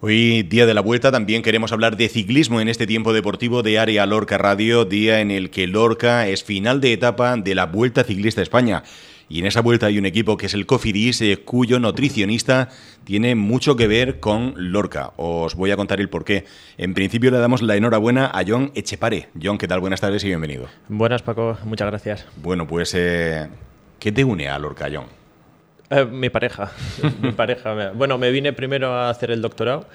Hoy, día de la Vuelta, también queremos hablar de ciclismo en este tiempo deportivo de Área Lorca Radio, día en el que Lorca es final de etapa de la Vuelta Ciclista España. Y en esa vuelta hay un equipo que es el Cofidis, cuyo nutricionista tiene mucho que ver con Lorca. Os voy a contar el porqué. En principio le damos la enhorabuena a Jon Etxepare. Jon, ¿qué tal? Buenas tardes y bienvenido. Buenas, Paco. Muchas gracias. Bueno, pues, ¿qué te une a Lorca, Jon? Mi pareja. Bueno, me vine primero a hacer el doctorado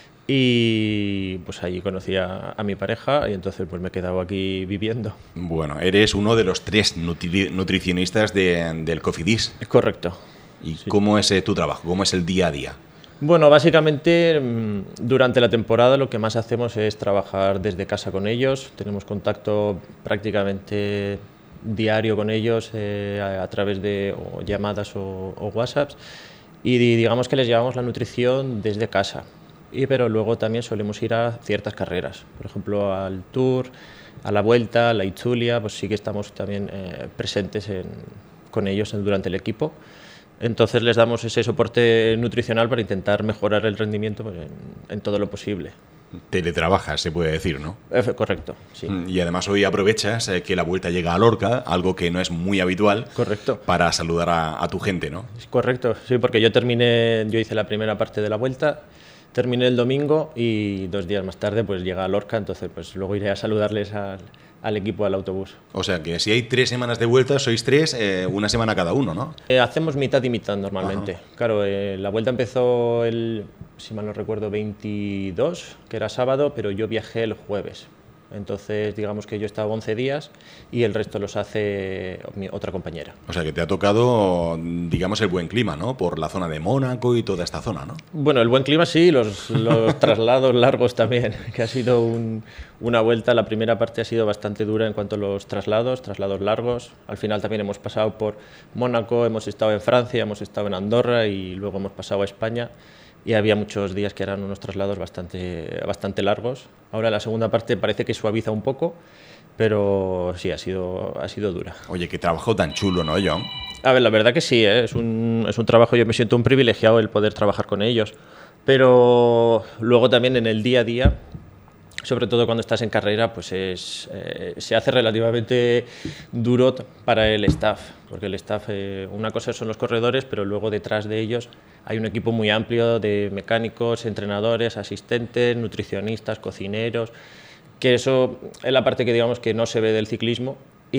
y pues allí conocí a mi pareja y entonces pues me he quedado aquí viviendo. Bueno, eres uno de los 3 nutricionistas del Cofidis. Es correcto. ¿Y sí. cómo es tu trabajo? ¿Cómo es el día a día? Bueno, básicamente durante la temporada lo que más hacemos es trabajar desde casa con ellos. Tenemos contacto prácticamente diario con ellos a través de llamadas o WhatsApps y digamos que les llevamos la nutrición desde casa. Pero luego también solemos ir a ciertas carreras, por ejemplo al Tour, a la Vuelta, a la Itzulia, pues sí que estamos también presentes con ellos durante el equipo. Entonces les damos ese soporte nutricional para intentar mejorar el rendimiento pues, en todo lo posible. Teletrabajas, se puede decir, ¿no? Correcto, sí. Y además hoy aprovechas que la Vuelta llega a Lorca, algo que no es muy habitual. Correcto. Para saludar a tu gente, ¿no? Correcto, sí, porque yo hice la primera parte de la Vuelta, terminé el domingo y 2 días más tarde pues llega a Lorca, entonces pues luego iré a saludarles al equipo, al autobús. O sea que si hay 3 semanas de Vuelta, sois 3, una semana cada uno, ¿no? Hacemos mitad y mitad normalmente. Ajá. Claro, la Vuelta empezó si mal no recuerdo, 22, que era sábado, pero yo viajé el jueves. Entonces, digamos que yo he estado 11 días y el resto los hace otra compañera. O sea que te ha tocado, digamos, el buen clima, ¿no? Por la zona de Mónaco y toda esta zona, ¿no? Bueno, el buen clima sí, los traslados largos también, que ha sido una vuelta. La primera parte ha sido bastante dura en cuanto a los traslados largos. Al final también hemos pasado por Mónaco, hemos estado en Francia, hemos estado en Andorra y luego hemos pasado a España. Y había muchos días que eran unos traslados bastante largos. Ahora la segunda parte parece que suaviza un poco, pero sí, ha sido dura. Oye, qué trabajo tan chulo, ¿no, Jon? A ver, la verdad que sí, es un trabajo, yo me siento un privilegiado el poder trabajar con ellos, pero luego también en el día a día, sobre todo cuando estás en carrera, pues se hace relativamente duro para el staff, porque el staff, una cosa son los corredores, pero luego detrás de ellos hay un equipo muy amplio de mecánicos, entrenadores, asistentes, nutricionistas, cocineros, que eso es la parte que digamos que no se ve del ciclismo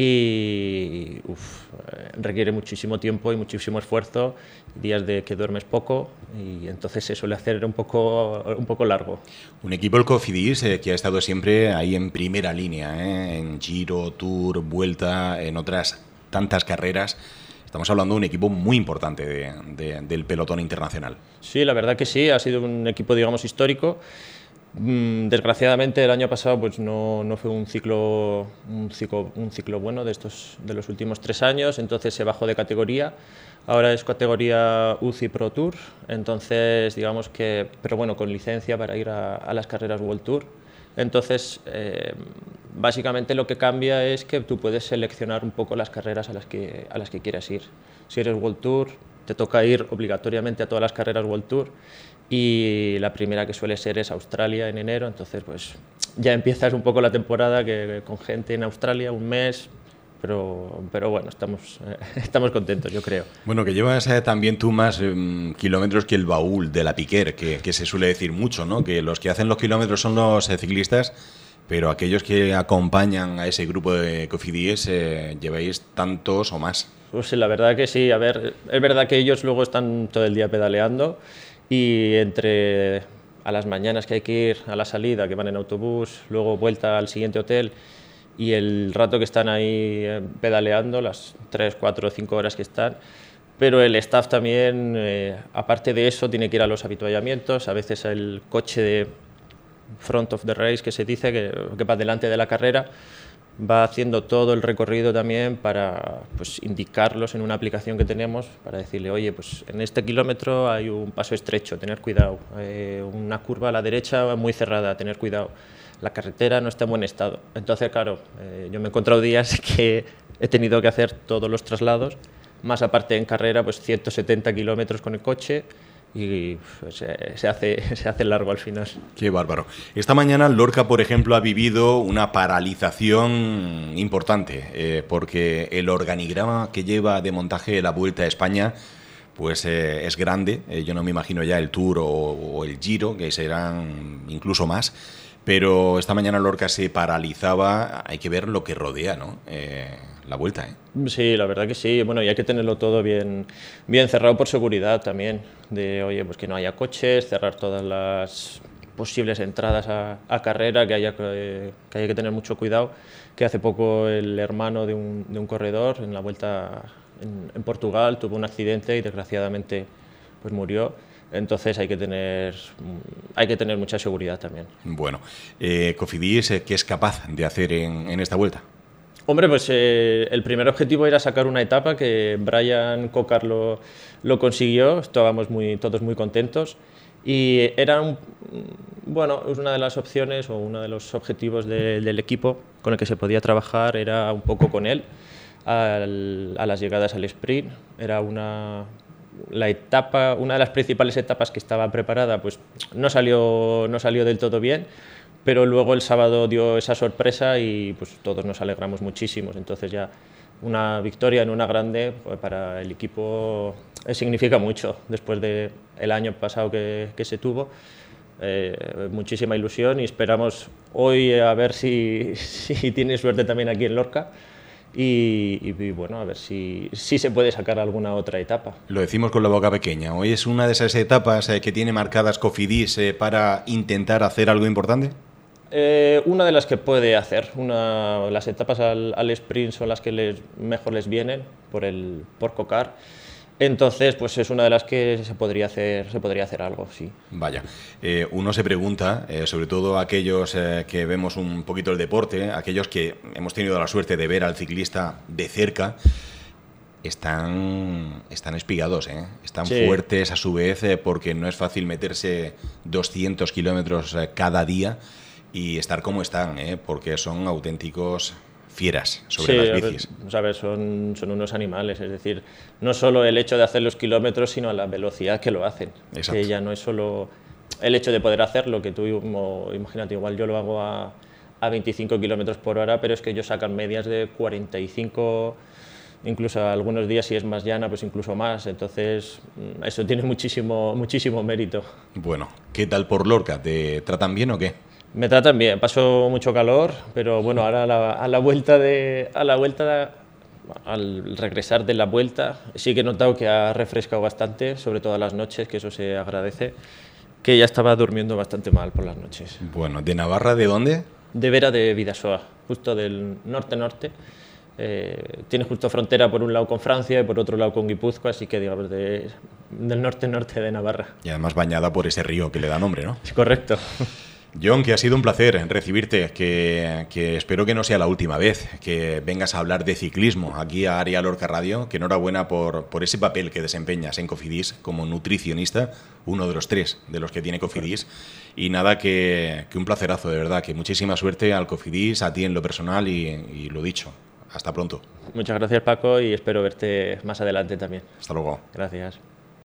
y requiere muchísimo tiempo y muchísimo esfuerzo, días de que duermes poco y entonces se suele hacer un poco largo. Un equipo, el Cofidis, que ha estado siempre ahí en primera línea, en Giro, Tour, Vuelta, en otras tantas carreras. Estamos hablando de un equipo muy importante del pelotón internacional. Sí, la verdad que sí, ha sido un equipo, digamos, histórico. Desgraciadamente el año pasado pues no fue un ciclo bueno de los últimos 3 años, entonces se bajó de categoría. Ahora es categoría UCI Pro Tour, entonces digamos que, pero bueno, con licencia para ir a las carreras World Tour. Entonces, básicamente lo que cambia es que tú puedes seleccionar un poco las carreras a las que quieras ir. Si eres World Tour, te toca ir obligatoriamente a todas las carreras World Tour y la primera que suele ser es Australia en enero, entonces pues ya empiezas un poco la temporada con gente en Australia, un mes, pero bueno, estamos contentos, yo creo. Bueno, que llevas también tú más kilómetros que el baúl de la Piquer, que se suele decir mucho, ¿no? Que los que hacen los kilómetros son los ciclistas, pero aquellos que acompañan a ese grupo de Cofidis lleváis tantos o más. Pues la verdad que sí, a ver, es verdad que ellos luego están todo el día pedaleando y entre a las mañanas que hay que ir a la salida, que van en autobús, luego vuelta al siguiente hotel y el rato que están ahí pedaleando, las 3, 4 o 5 horas que están, pero el staff también, aparte de eso, tiene que ir a los avituallamientos, a veces el coche de front of the race, que se dice, que va delante de la carrera, va haciendo todo el recorrido también para pues, indicarlos en una aplicación que tenemos, para decirle, oye, pues en este kilómetro hay un paso estrecho, tener cuidado, una curva a la derecha muy cerrada, tener cuidado, la carretera no está en buen estado. Entonces, claro, yo me he encontrado días que he tenido que hacer todos los traslados, más aparte en carrera, pues 170 kilómetros con el coche, y pues, se hace largo al final. Qué bárbaro. Esta mañana Lorca, por ejemplo, ha vivido una paralización importante, porque el organigrama que lleva de montaje la Vuelta a España pues es grande. Yo no me imagino ya el Tour o el Giro, que serán incluso más. Pero esta mañana Lorca se paralizaba. Hay que ver lo que rodea, ¿no? La Vuelta, ¿eh? Sí, la verdad que sí. Bueno, y hay que tenerlo todo bien cerrado por seguridad también. De, oye, pues que no haya coches, cerrar todas las posibles entradas a carrera, que haya que tener mucho cuidado. Que hace poco el hermano de un corredor en la Vuelta en Portugal tuvo un accidente y desgraciadamente pues murió. Entonces hay que tener mucha seguridad también. Bueno, Cofidis, ¿qué es capaz de hacer en esta Vuelta? Hombre, pues el primer objetivo era sacar una etapa que Brian Cocar lo consiguió, estábamos todos muy contentos y era una de las opciones o uno de los objetivos del equipo con el que se podía trabajar era un poco con él a las llegadas al sprint. Era una de las principales etapas que estaba preparada, pues no salió del todo bien, pero luego el sábado dio esa sorpresa y pues todos nos alegramos muchísimo. Entonces ya una victoria en una grande pues, para el equipo significa mucho después del año pasado que se tuvo. Muchísima ilusión y esperamos hoy a ver si tiene suerte también aquí en Lorca. Y bueno, a ver si se puede sacar alguna otra etapa. Lo decimos con la boca pequeña. Hoy es una de esas etapas que tiene marcadas Cofidis para intentar hacer algo importante. Una de las que puede hacer. Las etapas al sprint son las que mejor les vienen por Cocar. Entonces, pues es una de las que se podría hacer algo, sí. Vaya, uno se pregunta, sobre todo aquellos que vemos un poquito el deporte, aquellos que hemos tenido la suerte de ver al ciclista de cerca, están espigados, están Sí. fuertes a su vez, porque no es fácil meterse 200 kilómetros cada día y estar como están, porque son auténticos fieras sobre las bicis. Son unos animales, es decir, no solo el hecho de hacer los kilómetros, sino la velocidad que lo hacen. Exacto. Que ya no es solo el hecho de poder hacerlo, que tú, imagínate, igual yo lo hago a 25 kilómetros por hora, pero es que ellos sacan medias de 45, incluso algunos días si es más llana, pues incluso más. Entonces, eso tiene muchísimo mérito. Bueno, ¿qué tal por Lorca? ¿Te tratan bien o qué? Me tratan bien, paso mucho calor, pero bueno, ahora al regresar de la vuelta, sí que he notado que ha refrescado bastante, sobre todo las noches, que eso se agradece, que ya estaba durmiendo bastante mal por las noches. Bueno, ¿de Navarra de dónde? De Vera de Bidasoa, justo del norte-norte. Tiene justo frontera por un lado con Francia y por otro lado con Guipúzcoa, así que digamos del norte-norte de Navarra. Y además bañada por ese río que le da nombre, ¿no? Es correcto. John, que ha sido un placer recibirte, que espero que no sea la última vez que vengas a hablar de ciclismo aquí a Área Lorca Radio, que enhorabuena por ese papel que desempeñas en Cofidis como nutricionista, uno de los 3 de los que tiene Cofidis, y nada, que un placerazo, de verdad, que muchísima suerte al Cofidis, a ti en lo personal y lo dicho, hasta pronto. Muchas gracias, Paco, y espero verte más adelante también. Hasta luego. Gracias.